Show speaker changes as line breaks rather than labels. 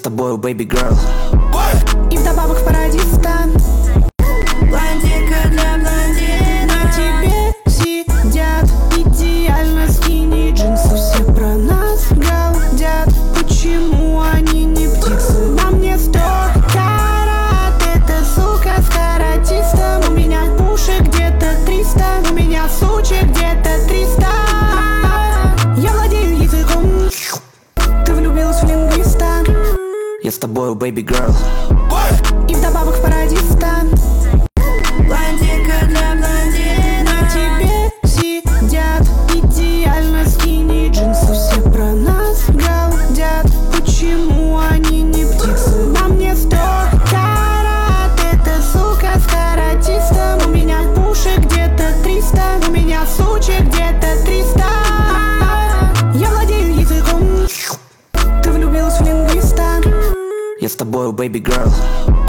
Я с тобою, baby girl.
И вдобавок в пародиста. Блондинка для блондина. На тебе сидят идеально скини джинсы. Все про нас галдят, почему они не птицы? На мне 100 карат, эта сука с каратистом. У меня уши где-то 300, у меня сучек где-то 300. Я владею языком. Ты влюбилась в лингвиста.
Я с тобою, baby girl.
И вдобавок в пародиста. Блондинка для блондина. На тебе сидят идеально скини джинсы. Все про нас галдят, почему они не птицы? На мне 100 карат, эта сука с каратистом. У меня уши где-то 300, у меня сучек где-то 300. Я владею языком. Ты влюбилась в лингвиста.
Я с тобою, baby girl.